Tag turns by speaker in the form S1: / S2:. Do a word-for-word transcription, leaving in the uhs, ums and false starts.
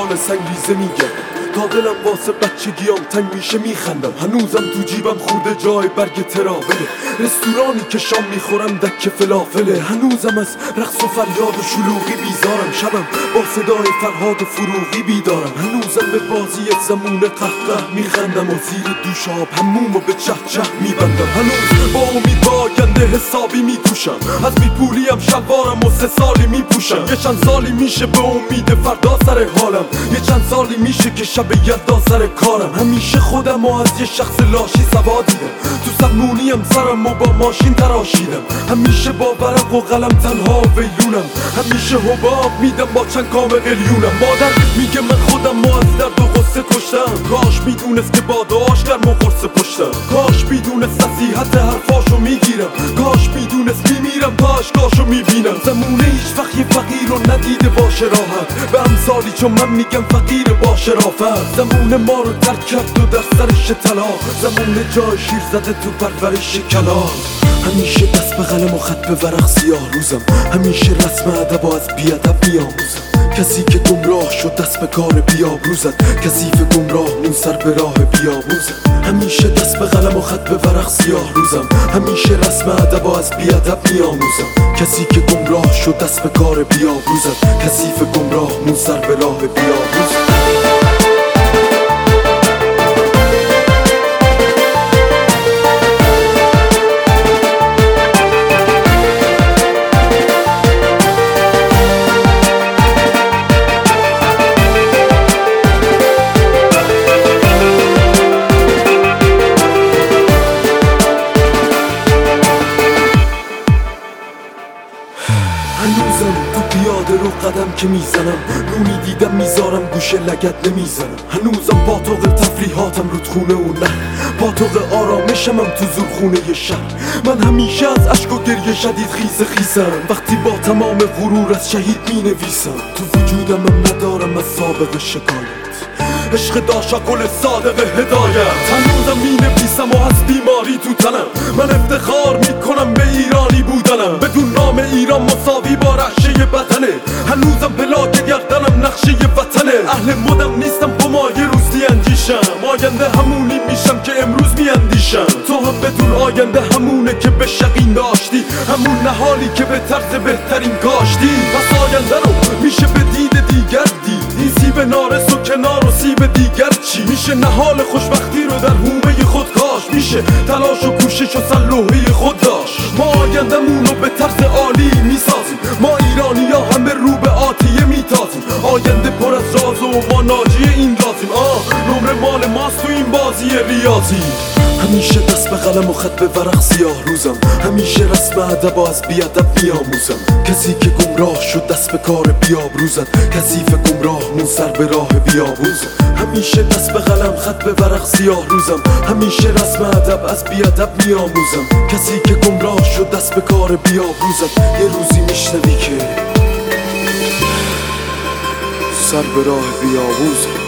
S1: میان سنگریزه میگردم تا دلم واسه بچگیام تنگ میشه میخندم. هنوزم تو جیبم خورده جای برگ تراوله، رستورانی که شام میخورم دکه فلافله. هنوزم از رقص و فریاد و شلوغی بیزارم، شبم با صدای فرهاد و فروغی بیدارم. هنوزم به بازی زمون قهقه میخندم و زیر دوش آب همومو به چه چه میبندم. هنوز با امید با آینده حسابی میکوشم، از بیپولیم شلوارم و سه سالی میپوشم. یه چند سالی میشه به امید فردا سر حالم، یه چند سالی میشه که شب یلدا سر کارم. همیشه خودم و از یه شخص لاشی سوا دیدم، تو سمونیم سرم و با ماشین تراشیدم. همیشه با ورق و قلم تنها ویلونم، همیشه حباب میدم با چند کام قلیونم. مادر میگه من خودم و از درد و غصه کشتم، کاش میدونست که با داشت گرم و قرص پشتم. کاش میدونست نصیحت حرفاشو میگیرم، کاش میدونست میمیرم تا اشکاشو میبینم. زمونه هیچ وقت یه فقیر رو ندیده باشه راحت، به امثالی چون من میگم فقیر با شرافت. زمونه ما رو ترک کرد و در سرش طلاق، زمونه جای شیر زده تو پرورش کلاغ. همیشه دست به قلم و خط به ورق سیاه روزم، همیشه رسم ادب و از بیادب میآموزم. کسی که گمراه شد دست به کار بیابرو زد، کثیف گمراه مون سر به راه بیاموزم. همیشه دست به قلم و خط به ورق سیاه روزم، همیشه رسم ادب و از بیادب میآموزم. کسی که گمراه شد دست به کار بیابرو زد، کثیف گمراه مون سر به راه بیاموزم. هنوزم تو پیاده رو قدم که میزنم، نونی دیدم میذارم گوشه لگد نمیزنم. هنوزم پاتوق تفریحاتم رود خونه و نه، پاتوق آرامشمم تو زورخونه ی شهر. من همیشه از عشق و گریه شدید خیز خیزم، وقتی با تمام غرور از شهید می نویسم. تو وجودم هم ندارم از سابق شکایت، عشق داشا گل صادق هدایت. هنوزم می نویسم و از بیماری تو تنم، من افتخار میکنم به ایرانی بودنم. بدون نام ایران مساوی با رعشه بدنه، هنوزم پلاک گردنم نقشه وطنه. اهل مدم نیستم با یه روز اندیشم، آینده همونی میشم که امروز میاندیشم. تو هم بدون آینده همونه که به شقین داشتی، همون نهالی که به طرز بهترین کاشتی. پس آینده رو میشه به دید دیگر دید، این سیب نارس و کنار و سیب دیگر چی؟ میشه نهال خوشبختی رو در حومه خود کاش، میشه تلاش و کوشش و سلوحه خود داشت. ما آینده‌مون رو به طرز عالی میسازیم، ما ایرانی ها همه رو به آتیه میتازیم. آینده پر از راز و ما ناجی این رازیم، آه نمره مال ماست تو این بازی ریاضی. همیشه دست به قلم و خط به ورق سیاه روزم، همیشه رسم ادب و از بیادب میآموزم. کسی که گمراه شد دست به کار بیابرو زد، کثیف گمراه مون سر به راه بیابوزم. همیشه دست به قلم خط به ورق سیاه روزم، همیشه رسم ادب از بیادب میآموزم. کسی که گمراه شد دست به کار بیابرو زد، یه روزی میشنوی که سر به راه بیابوزم.